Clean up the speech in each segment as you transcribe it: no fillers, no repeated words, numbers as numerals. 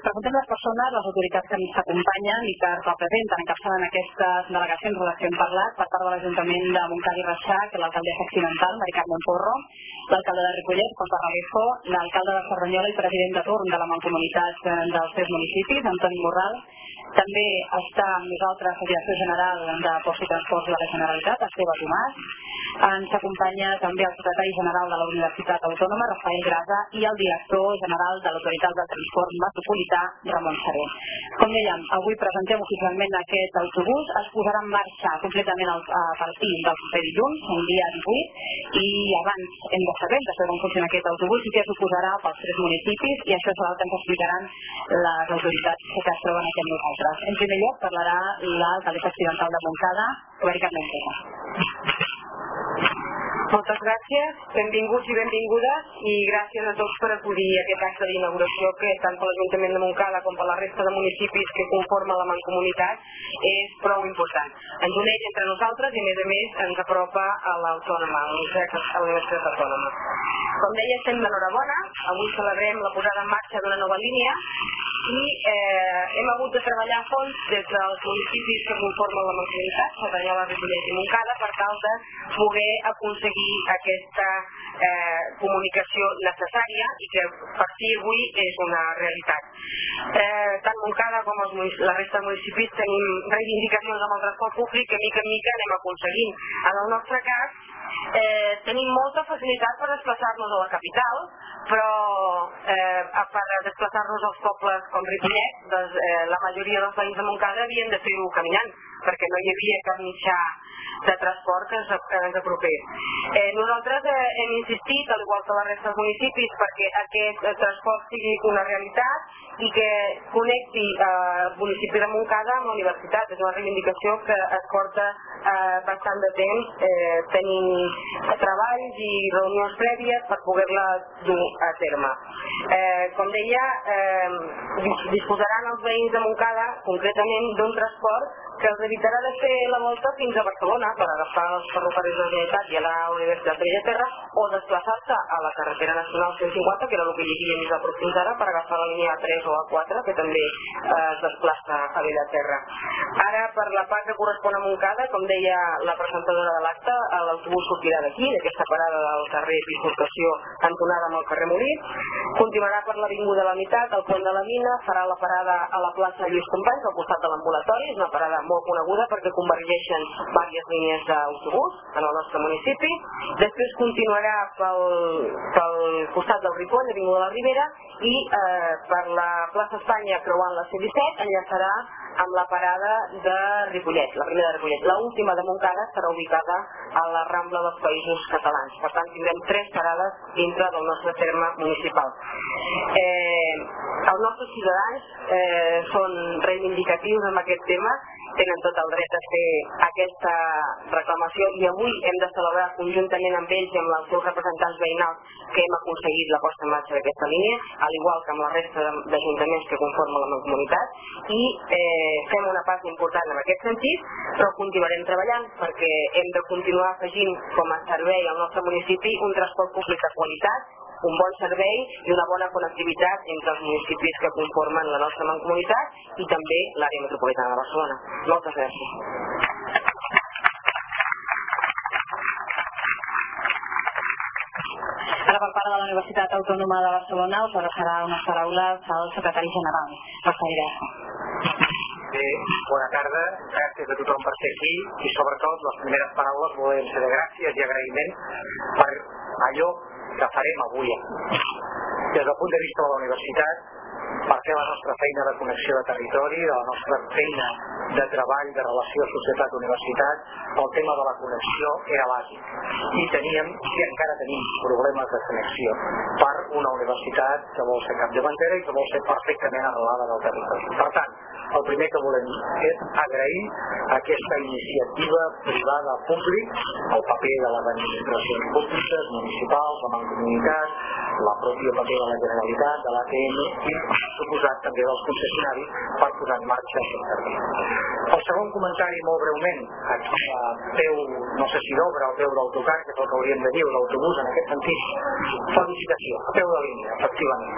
presentem les persones, les autoritats que ens acompanyen i que ens representen, encapçalen aquestes delegacions de les que hem parlat per part de l'Ajuntament de Montcada i Reixac, l'alcaldessa accidental, Mari Carmen Porro, l'alcalde de Ripollet, Juan Parraguejo, l'alcalde de Cerdanyola i president de torn de la Mancomunitat dels 3 municipis, Antoni Morral. També està amb nosaltres el director general de Ports i Transports de la Generalitat, Esteve Tomàs. Ens acompanya també el secretari general de la Universitat Autònoma, Rafael Grasa, i el director general de l'Autoritat del Transport Metropolità, Ramon Seré. Com dèiem, avui presentem oficialment aquest autobús. Es posarà en marxa completament a partir del proper dilluns, un dia 18, i abans hem de saber com funciona aquest autobús i què suposarà pels 3 municipis, i això serà el que ens explicaran les autoritats que es troben aquí amb nosaltres. En primer lloc parlarà l'alcaldessa accidental de Montcada, Mari Carmen Porro. Moltes gràcies, benvinguts i benvingudes, i gràcies a tots per acudir a aquest acte d'inauguració que tant per l'Ajuntament de Montcada com per la resta de municipis que conformen la Mancomunitat és prou important. Ens uneix entre nosaltres i a més ens apropa a l'Autònoma, a la Universitat Autònoma. Com deia, estem d'enhorabona, avui celebrem la posada en marxa d'una nova línia i hem hagut de treballar a fons des dels municipis que conformen la Mancomunitat, Cerdanyola, Ripollet i Montcada, per tal de poder aconseguir aquesta comunicació necessària i que per fi avui és una realitat. Tant Montcada com la resta de municipis tenim reivindicacions amb el transport públic que mica en mica anem aconseguint. En el nostre cas tenim molta facilitat per desplaçar-nos a la capital, però per desplaçar-nos als pobles com Ripollet, la majoria dels veïns de Montcada havien de fer-ho caminant, perquè no hi havia cap mitjà de transport que ens apropés. Nosaltres hem insistit, al igual que la resta dels municipis, perquè aquest transport sigui una realitat i que connecti el municipi de Montcada amb la universitat. És una reivindicació que es porta bastant de temps tenint treballs i reunions prèvies per poder-la dur a terme. Com deia, disposaran els veïns de Montcada concretament d'un transport que els evitarà de fer la volta fins a Barcelona per agafar els ferrocarrils de la Generalitat i a la Universitat de Bellaterra, o desplaçar-se a la carretera nacional 150, que era el que hi havia més a prop fins ara, per agafar la línia A3 o A4, que també es desplaça a Bellaterra. Ara, per la part que correspon a Montcada, com deia la presentadora de l'acte, l'autobús sortirà d'aquí, d'aquesta parada del carrer Bifurcació, cantonada amb el carrer Molí, continuarà per l'Avinguda La Unitat, al Pont de la Mina, farà la parada a la plaça Lluís Companys, al costat de l'ambulatori. És una parada molt coneguda perquè convergeixen diverses línies d'autobús en el nostre municipi. Després continuarà pel costat del Ripoll, Avinguda de la Ribera, i per la plaça Espanya, creuant la C-17, enllaçarà amb la parada de Ripollet, la primera de Ripollet. L'última de Montcada serà ubicada a la Rambla dels Països Catalans. Per tant, tindrem 3 parades dintre del nostre terme municipal. Els nostres ciutadans són reivindicatius en aquest tema, tenen tot el dret a fer aquesta reclamació, i avui hem de celebrar conjuntament amb ells i amb els seus representants veïnals que hem aconseguit la posta en marxa d'aquesta línia, al igual que amb la resta d'ajuntaments que conformen la Mancomunitat, i fem una passa important en aquest sentit, però continuarem treballant perquè hem de continuar afegint com a servei al nostre municipi un transport públic de qualitat, un bon servei i una bona connectivitat entre els municipis que conformen la nostra Mancomunitat i també l'àrea metropolitana de Barcelona. Moltes gràcies. Ara, per part de la Universitat Autònoma de Barcelona, us adreçarà unes paraules al secretari general, Rafael Grasa. Bé, bona tarda, gràcies a tothom per ser aquí i sobretot les primeres paraules volen ser de gràcies i agraïment per allò que farem avui. Des del punt de vista de la universitat, per fer la nostra feina de connexió de territori, de la nostra feina de treball, de relació societat-universitat, el tema de la connexió era bàsic. I teníem, i encara tenim, problemes de connexió per una universitat que vol ser capdavantera i que vol ser perfectament arrelada del territori. Per tant, el primer que volem és agrair aquesta iniciativa privada públic, el paper de les administracions públiques, municipals, la Mancomunitat, la pròpia paper de la Generalitat, de l'ATM i, suposat, també dels concessionaris per posar en marxa aquest servei. El segon comentari, molt breument, aquí a peu, no sé si d'obra, a peu d'autocar, que és el que hauríem de dir, l'autobús en aquest sentit, felicitació, a peu de línia, efectivament.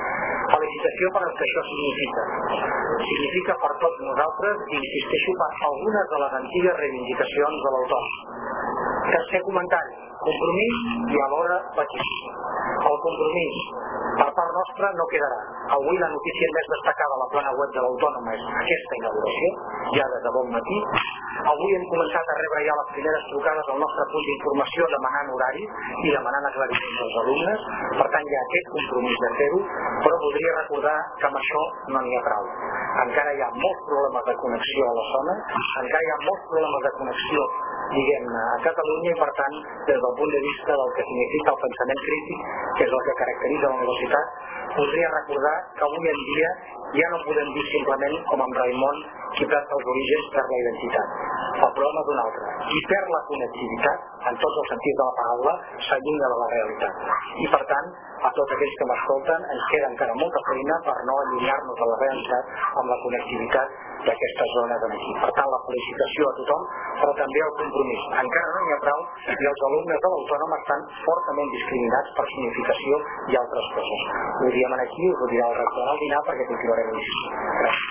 Felicitació per el que això significa. Significa per tots nosaltres, i insisteixo, per algunes de les antigues reivindicacions de l'autònom. Tercer comentari, compromís i alhora patisme. El compromís per part nostra no quedarà. Avui la notícia més destacada a la plana web de l'Autònoma és aquesta inauguració, ja des de bon matí. Avui hem començat a rebre ja les primeres trucades al nostre punt d'informació demanant horari i demanant aclariments als alumnes. Per tant, hi ha aquest compromís de fer-ho, però voldria recordar que amb això no n'hi ha prou. Encara hi ha molts problemes de connexió a la zona, encara hi ha molts problemes de connexió, diguem-ne, a Catalunya, i per tant, des del punt de vista del que significa el pensament crític, que és el que caracteritza la universitat, voldria recordar que avui en dia ja no podem dir simplement, com amb Raimon, qui perd els orígens perd la identitat. El problema és un altre. Qui perd la connectivitat, en tots els sentits de la paraula, s'allunya de la realitat. I per tant, a tots aquells que m'escolten, ens queda encara molta feina per no allunyar-nos de la realitat amb la connectivitat d'aquestes zones aquí. Per tant, la felicitació a tothom, però també el compromís. Encara no n'hi ha prou i els alumnes de l'Autònoma estan fortament discriminats per significació i altres coses. Ho diem aquí, us ho dirà el rector al dinar perquè continuarem insistint. Gràcies.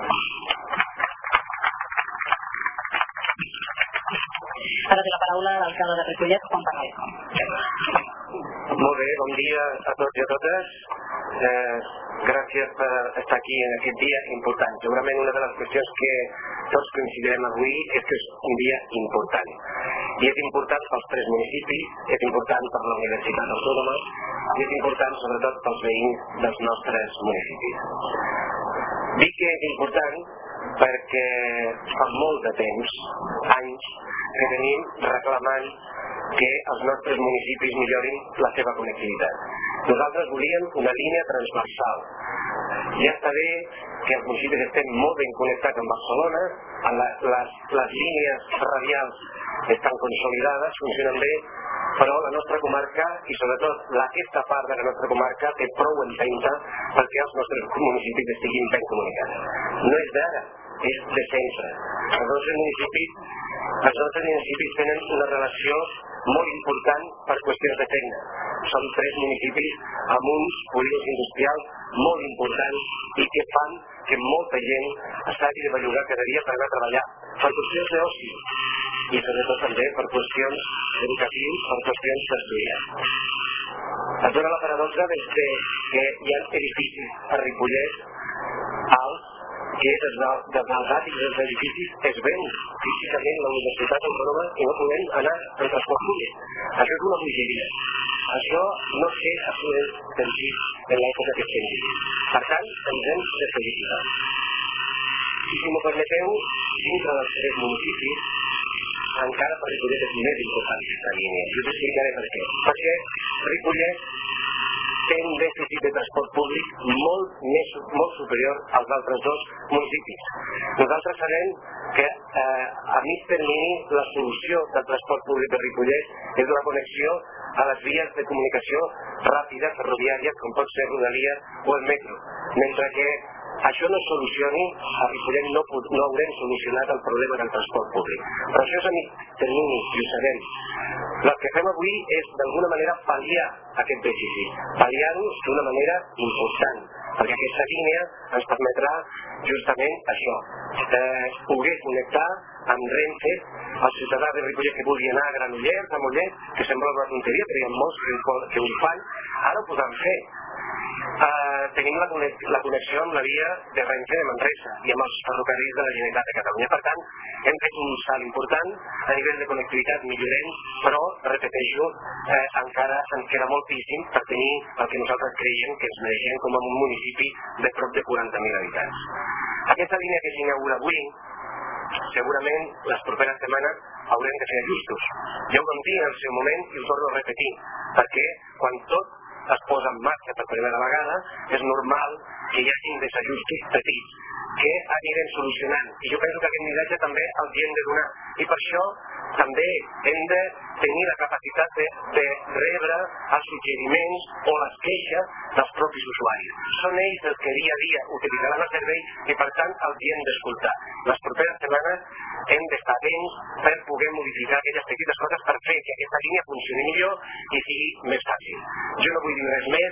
Ara té la paraula l'alcalde de Ripollet, Juan Parralco. Molt bé, bon dia a tots i a totes. Gràcies per estar aquí en aquest dia important. Segurament una de les qüestions que tots coincidirem avui és que és un dia important. I és important pels 3 municipis, és important per la Universitat Autònoma i és important sobretot pels veïns dels nostres municipis. Dic que és important perquè fa molt de temps, anys, que tenim reclamant que els nostres municipis millorin la seva connectivitat. Nosaltres volíem una línia transversal. Ja està bé que els municipis estem molt ben connectats amb Barcelona, les línies radials estan consolidades, funcionen bé, però la nostra comarca, i sobretot aquesta part de la nostra comarca, té prou empenta perquè els nostres municipis estiguin ben comunicats. No és d'ara, és de sempre. Els nostres municipis tenen una relació molt important per qüestions de feina. Són 3 municipis amb uns polígons industrials molt importants i que fan que molta gent s'hagi de bellugar cada dia per anar a treballar per qüestions d'oci i sobretot també per qüestions educatives, per qüestions d'estudiar. Es dona la paradoxa que hi ha edificis a Ripollet alts que des dels àtics dels edificis es ven físicament la Universitat Autònoma i no podem anar en transport públic. Això és una bogeria. Això no sé absolutament sentit en l'època que estem vivint. Per tant, ens hem de felicitar. I si m'ho permeteu, dintre dels 3 municipis, encara per Ripollet és més important aquesta línia. Jo t'explicaré per què. Perquè Ripollet té un dèficit de transport públic molt superior als altres 2 municipis. Nosaltres sabem que a mig termini la solució del transport públic de Ripollet és la connexió a les vies de comunicació ràpides, ferroviàries, com pot ser Rodalies o el metro. Mentre que això no es solucioni, a Ripollet no haurem solucionat el problema del transport públic. Però això és a mig termini, i ho sabem. El que fem avui és, d'alguna manera, pal·liar aquest dèficit. Pal·liar-ho d'una manera important, perquè aquesta línia ens permetrà justament això, poder connectar amb Renfe el ciutadà de Ripollet que vulgui anar a Granollers, a Mollet, que sembla una tonteria, però hi ha molts que ho fan, ara ho podran fer. Tenim la connexió amb la via de Renfe de Manresa i amb els ferrocarrils de la Generalitat de Catalunya. Per tant, hem fet un salt important a nivell de connectivitat, millorem, però, repeteixo, encara ens queda moltíssim per tenir el que nosaltres creiem que ens mereixem com a un municipi de prop de 40.000 habitants. Aquesta línia que s'inaugura avui, segurament les properes setmanes haurem de fer ajustos. Ja ho vam dir en el seu moment i ho torno a repetir, perquè quan tot es posa en marxa per primera vegada, és normal que hi hagi desajustos petits que anirem solucionant. I jo penso que aquest missatge també els hi hem de donar. I per això també hem de tenir la capacitat de rebre els suggeriments o les queixes dels propis usuaris. Són ells els que dia a dia utilitzaran el servei i per tant els hi hem d'escoltar. Les properes setmanes hem d'estar atents per poder modificar aquelles petites coses per fer que aquesta línia funcioni millor i sigui més fàcil. Jo no vull dir res més,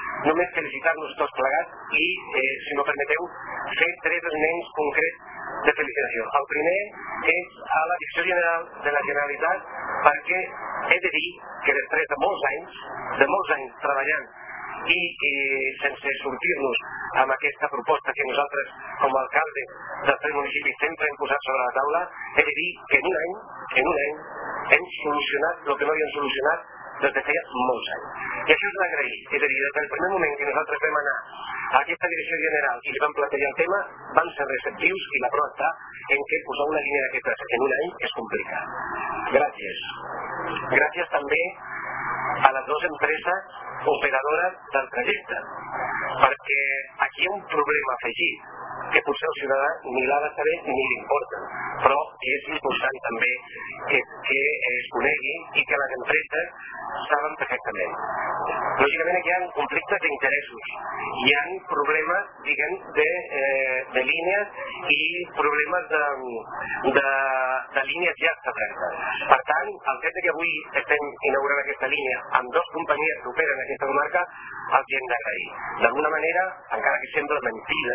només felicitar-nos tots plegats i, si m'ho permeteu, fer 3 esments concrets de felicitació. El primer és a la Direcció General de la Generalitat, perquè he de dir que després de molts anys treballant i sense sortir-nos amb aquesta proposta que nosaltres com a alcalde dels 3 municipis sempre hem posat sobre la taula, he de dir que en un any hem solucionat el que no havíem solucionat des de feia molts anys. I això és d'agrair. És a dir, des del primer moment que nosaltres vam anar a aquesta direcció general i li vam plantejar el tema, van ser receptius i la prova està en què posar una línia d'aquestes en un any és complicat. Gràcies. Gràcies també a les 2 empreses operadores del trajecte, perquè aquí hi ha un problema afegit que potser el ciutadà ni l'ha de saber ni li importa, però que és important també que es conegui i que les empreses saben perfectament. Lògicament aquí hi ha conflictes d'interessos, hi ha problemes, diguem, de línies i problemes de línies ja establertes. Per tant, el fet que avui estem inaugurant aquesta línia amb 2 companyies que operen en aquesta comarca, els hi hem d'agrair. D'alguna manera, encara que sembla mentida,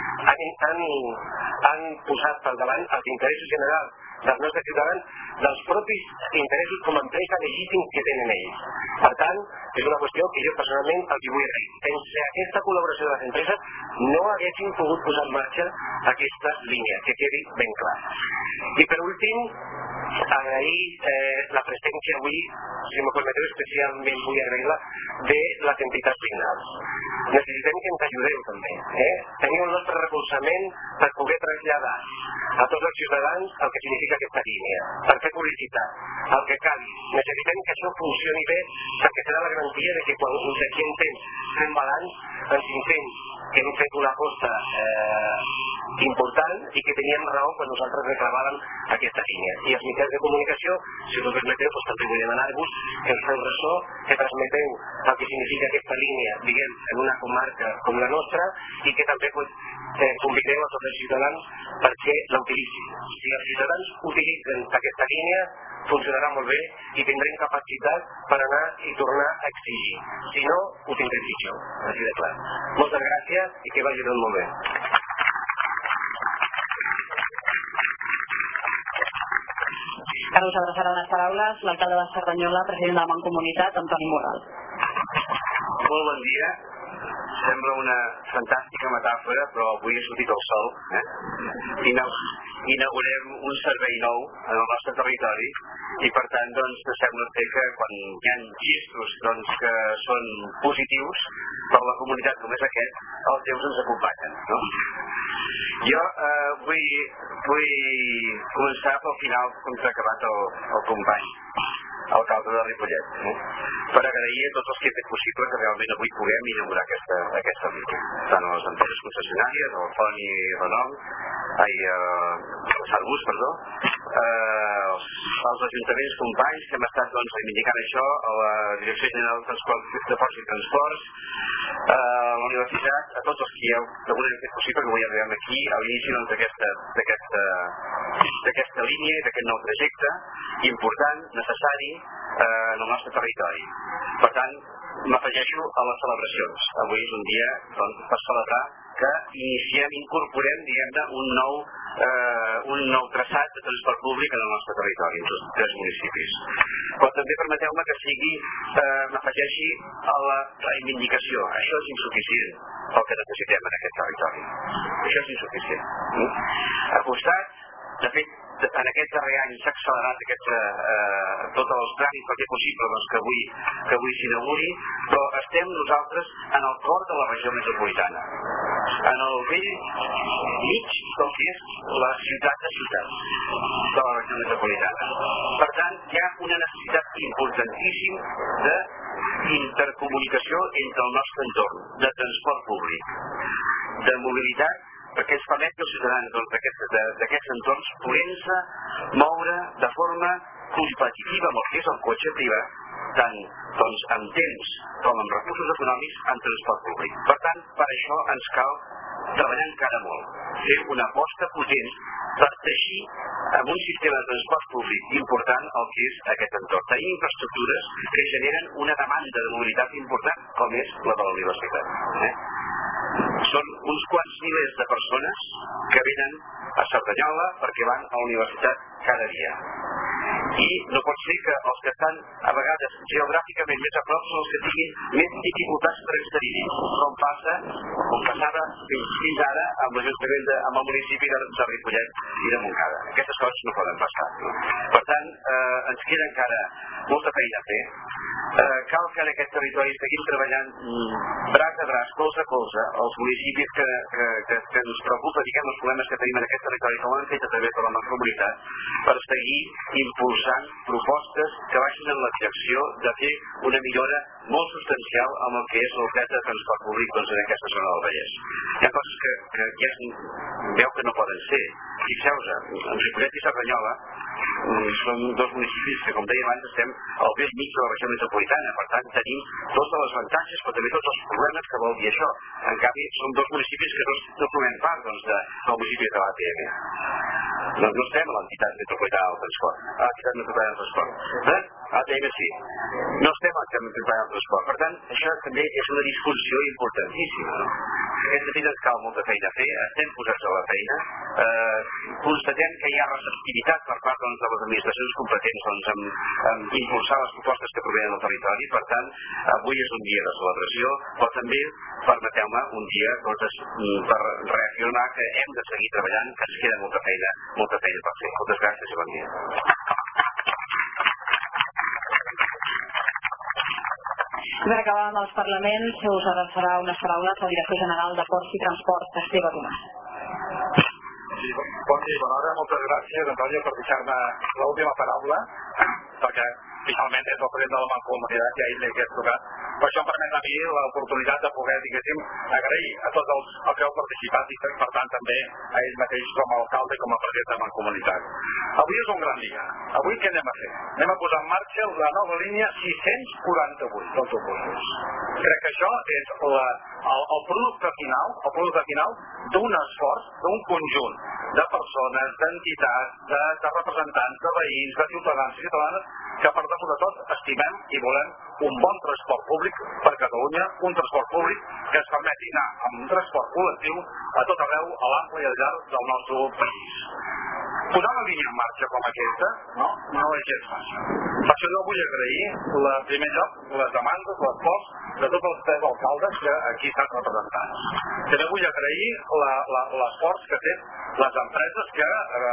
han posat pel davant els interessos generals dels nostres ciutadans dels propis interessos com a empresa legítims que tenen ells. Per tant, és una qüestió que jo personalment els hi vull agrair. Sense aquesta col·laboració de les empreses no haguéssim pogut posar en marxa aquesta línia, que quedi ben clar. I per últim, agrair la presència avui, si m'ho permeteu, especialment vull agrair-la, de les entitats signants. Necessitem que ens ajudeu també. Teniu el nostre recolzament per poder traslladar a tots els ciutadans el que significa aquesta línia, per fer publicitat, el que calgui. Necessitem que això funcioni bé perquè serà la garantia de que quan d'aquí en temps fem balanç, en 5 anys hem fet una aposta important i que teníem raó quan nosaltres reclamàvem aquesta línia. I els mitjans de comunicació, si us ho permeteu, doncs també vull demanar-vos que ens feu ressò, que transmeteu el que significa aquesta línia, diguem, en una comarca com la nostra i que també convideu a tots els ciutadans perquè la utilitzin. Si els ciutadans utilitzen aquesta línia, funcionarà molt bé i tindrem capacitat per anar i tornar a exigir. Si no, ho tindrem pitjor, així de clar. Moltes gràcies i que vagi tot molt bé. Ara us adreçarà les paraules l'alcalde de Cerdanyola, president de la Mancomunitat, Antoni Morral. Molt bon dia. Sembla una fantàstica metàfora, però avui ha sortit el sol. Inaugurem un servei nou en el nostre territori i per tant sembla ser que quan hi ha gestos que són positius per la comunitat com és aquest, els déus ens acompanyen. Jo vull començar pel final com s'ha acabat el company, alcalde de Ripollet, per agrair a tots els que hem fet possible que realment avui puguem inaugurar aquesta línia, tant a les empreses concessionàries, al Font i Renom, Sarbús, als ajuntaments companys que hem estat reivindicant això, a la Direcció General de Ports i Transports, a la universitat, a tots els que d'alguna manera hem fet possible que avui arribem aquí a l'inici d'aquesta línia i d'aquest nou trajecte important, necessari en el nostre territori. Per tant, m'afegeixo a les celebracions. Avui és un dia per celebrar que incorporem, diguem-ne, un nou traçat de transport públic en el nostre territori, en els 3 municipis. Però també permeteu-me que m'afegeixi a la reivindicació. Això és insuficient pel que necessitem en aquest territori. Això és insuficient. Apostat, de fet, en aquest darrer any s'ha accelerat tots els tràmits perquè és possible que avui s'inauguri, però estem nosaltres en el cor de la regió metropolitana, en el vell mig del que és la ciutat de ciutats de la regió metropolitana. Per tant, hi ha una necessitat importantíssima d'intercomunicació entre el nostre entorn, de transport públic, de mobilitat, perquè ens permet que els ciutadans d'aquests entorns puguem-se moure de forma competitiva amb el que és el cotxe privat, tant en temps com en recursos econòmics en transport públic. Per tant, per això ens cal treballar encara molt, fer una aposta potent per teixir amb un sistema de transport públic important el que és aquest entorn. Tenim infraestructures que generen una demanda de mobilitat important, com és la de la universitat. Són uns quants milers de persones que venen a Cerdanyola perquè van a la universitat cada dia. I no pot ser que els que estan a vegades geogràficament més a prop són els que tinguin més dificultats per accedir-hi, com passava fins ara amb l'Ajuntament amb el municipi de Ripollet i de Montcada. Aquestes coses no poden passar. Per tant, ens queda encara molta feina a fer. Cal que en aquest territori seguim treballant braç a braç, colze a colze, els municipis que ens preocupen, diguem, els problemes que tenim en aquest territori, com han fet a través de la mancomunitat, per seguir impulsant propostes que vagin en la direcció de fer una millora molt substancial amb el que és l'oferta de transport públic en aquesta zona del Vallès. Hi ha coses que ja es veu que no poden ser. Fixeu-vos, Ripollet i Cerdanyola són dos municipis que, com deia abans, estem al vell mig de la regió metropolitana. Per tant, tenim tots els avantatges, però també tots els problemes que vol dir això. En canvi, són dos municipis que no formem part del municipi de l'ATM. No estem a l'entitat metropolitana del transport. A l'entitat metropolitana del transport. ATM sí. No estem a l'entitat metropolitana del transport. Per tant, això també és una disfunció importantíssima. Aquest sentit ens cal molta feina a fer, estem posats a la feina, constatem que hi ha receptivitat per part de les administracions competents en impulsar les propostes que provenen del territori. Per tant, avui és un dia de celebració, però també, permeteu-me, un dia per reafirmar que hem de seguir treballant, que ens queda molta feina per fer. Moltes gràcies i bon dia. Per acabar amb els parlaments, us adreçarà unes paraules al director general de Ports i Transport, Esteve Tomàs. Sí, bon dia i bona hora. Moltes gràcies, Antònia, per deixar-me l'última paraula, perquè finalment és el president de la Mancomunitat i a ell l'he trucat. Per això em permet a mi l'oportunitat de poder, diguéssim, agrair a tots els que heu participat i, per tant, també a ell mateix com a alcalde i com a president de la Mancomunitat. Avui és un gran dia. Avui què anem a fer? Anem a posar en marxa la nova línia 648 d'autobusos. Crec que això és el producte final d'un esforç d'un conjunt de persones, d'entitats, de representants, de veïns, de ciutadans i ciutadanes que per damunt de tot estimem i volem un bon transport públic per Catalunya, un transport públic que ens permeti anar amb un transport col·lectiu a tot arreu, a l'ample i al llarg del nostre país. Posar una línia en marxa com aquesta no és gens fàcil. Per això jo vull agrair, en primer lloc, les demandes, l'esforç de tots els tres alcaldes que aquí estan representats. També vull agrair l'esforç que ha fet les empreses que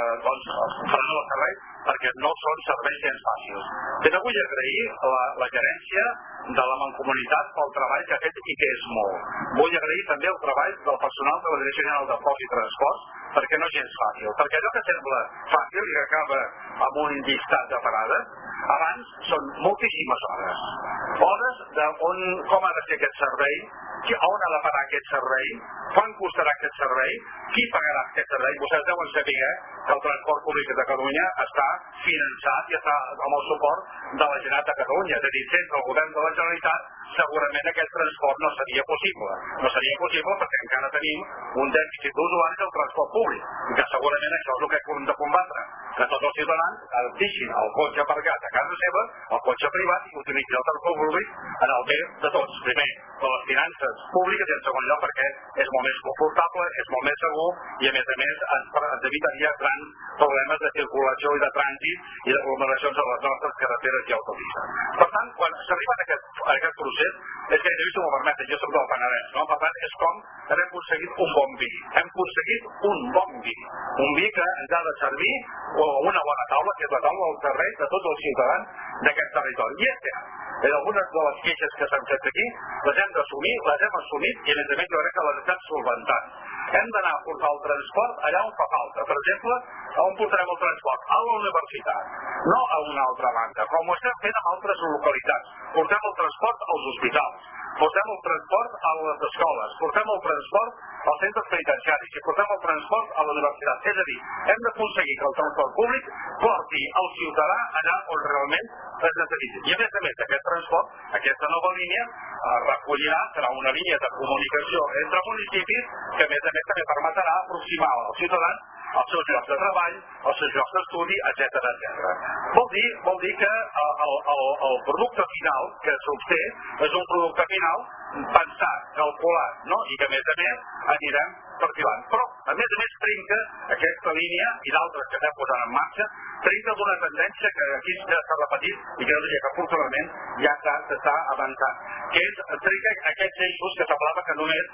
faran el servei, perquè no són serveis gens fàcils. També vull agrair la gerència de la Mancomunitat pel treball que ha fet i que és molt. Vull agrair també el treball del personal de la Direcció General de Ports i Transports, perquè no és gens fàcil. Perquè allò que sembla fàcil i que acaba amb un llistat de parades, abans són moltíssimes hores. Hores de com ha de ser aquest servei, on ha de parar aquest servei, quan costarà aquest servei, qui pagarà aquest servei. Vostès deuen saber que el transport públic de Catalunya està finançat i està amb el suport de la Generalitat de Catalunya. És a dir, sense el govern de la Generalitat segurament aquest transport no seria possible. No seria possible perquè encara tenim un dèficit d'usuaris del transport públic, i que segurament això és el que hem de combatre, que tots els ciutadans deixin el cotxe aparcat a casa seva, el cotxe privat, i utilitzin el transport públic en el bé de tots. Primer, per les finances públiques, i en segon lloc perquè és molt més confortable, és molt més segur, i a més ens evitaria grans problemes de circulació i de trànsit i d'aglomeracions a les nostres carreteres i autopistes. Per tant, quan s'arriba a aquest procés, és que si m'ho permeten, jo soc del Penedès, no? Per tant, és com hem aconseguit un bon vi. Hem aconseguit un bon vi. Un vi que ens ha de servir una bona taula, que és la taula del servei de tots els ciutadans d'aquest territori. I és cert, algunes de les queixes que s'han fet aquí les hem d'assumir, les hem assumit i a més jo crec que les estem solventant. Hem d'anar a portar el transport allà on fa falta. Per exemple, on portarem el transport? A la universitat, no a una altra banda, com ho estem fent en altres localitats. Portem el transport als hospitals, portem el transport a les escoles, portem el transport als centres penitenciaris i portem el transport a la universitat. És a dir, hem d'aconseguir que el transport públic porti el ciutadà allà on realment es necessiti. I a més, aquest transport, aquesta nova línia, recollirà, serà una línia de comunicació entre municipis que a més també permetrà aproximar als ciutadans els seus llocs de treball, els seus llocs d'estudi, etc. Vol dir que el producte final que s'obté és un producte final pensat, calculat, no? I que a més anirem perfilant. Però a més trinca aquesta línia i d'altres que estem posant en marxa, trinca d'una tendència que aquí ja s'ha repetit i que jo diria que afortunadament ja s'està avançant, que és trinca aquests eixos que semblava que només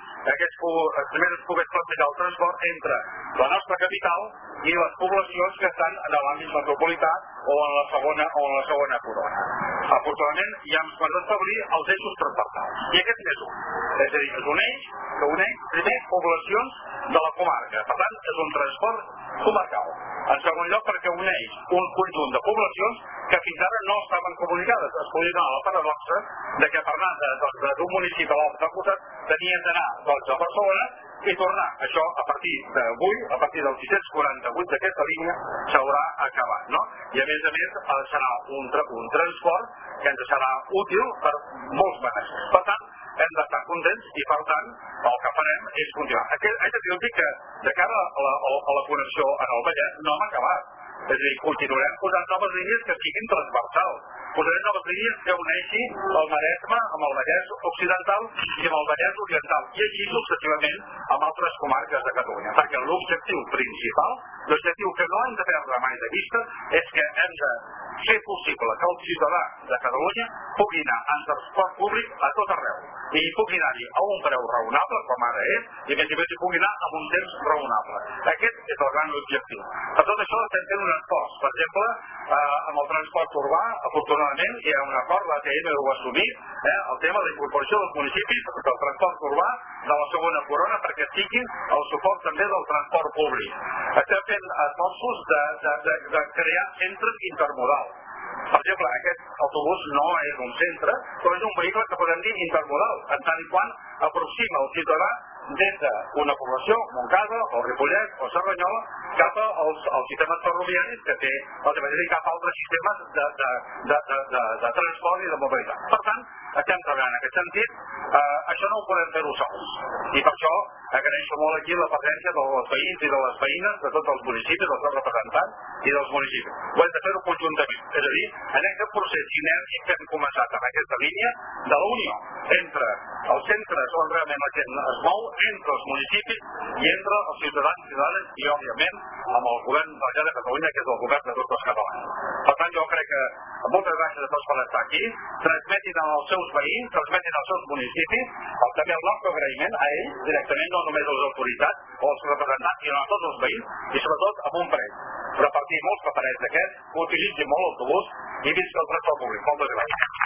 es pogués plantejar el transport entre la nostra capital i les poblacions que estan en l'àmbit metropolità o en la segona corona. Afortunadament ja hem pogut establir els eixos transversals. I aquest és un. És a dir, és un eix que uneix primer poblacions de la comarca. Per tant, és un transport comarcal. En segon lloc, perquè uneix un conjunt de poblacions que fins ara no estaven comunicades. Es podria donar la paradoxa de que per anar d'un municipi a l'altre costat tenien d'anar a Barcelona i tornar. Això a partir d'avui, a partir del 648 d'aquesta línia, s'haurà acabat, no? I a més serà un transport que ens serà útil per molts beneficis. Per tant, hem d'estar contents i per tant el que farem és continuar. Haig de dir que de cara a la connexió en el Vallès no hem acabat. És a dir, continuarem posant noves línies que siguin transversals. Posarem noves línies que uneixi el Maresme amb el Vallès Occidental i amb el Vallès Oriental i així successivament amb altres comarques de Catalunya. Perquè l'objectiu principal, l'objectiu que no hem de perdre mai de vista, és que hem de fer possible que el ciutadà de Catalunya pugui anar en transport públic a tot arreu i pugui anar-hi a un preu raonable, com ara és, i a més hi pugui anar amb un temps raonable. Aquest és el gran objectiu. Per tot això estem fent un esforç. Per exemple, amb el transport urbà, afortunadament, hi ha un acord, l'ATM ho ha assumit, el tema de la incorporació dels municipis del transport urbà de la segona corona perquè siguin el suport també del transport públic. Estem fent esforços de crear centres intermodals. Per exemple, aquest autobús no és un centre, però és un vehicle que podem dir intermodal, en tant i quant aproxima el ciutadà des d'una població, Montcada, o Ripollet, o Cerdanyola, cap als sistemes ferroviaris que té, o cap a altres sistemes de transport i de mobilitat. Per tant, estem treballant en aquest sentit. Això no ho podem fer-ho sols. I per això agraeixo molt aquí la presència dels veïns i de les veïnes de tots els municipis, dels seus representants i dels municipis. Ho hem de fer-ho conjuntament. És a dir, en aquest procés sinèrgic que hem començat en aquesta línia de la unió entre els centres on realment la gent es mou, entre els municipis i entre els ciutadans i ciutadanes i, òbviament, amb el govern de la Generalitat de Catalunya, que és el govern de tots els catalans. Per tant, jo crec que moltes gràcies a tots per estar aquí. Transmetin als seus veïns, transmetin als seus municipis, també el nostre agraïment a ells, directament, no només a les autoritats o als representants, sinó a tots els veïns, i sobretot amb un prec. Repartir molts paperets d'aquests, utilitzin molt l'autobús i visca el transport públic. Moltes gràcies.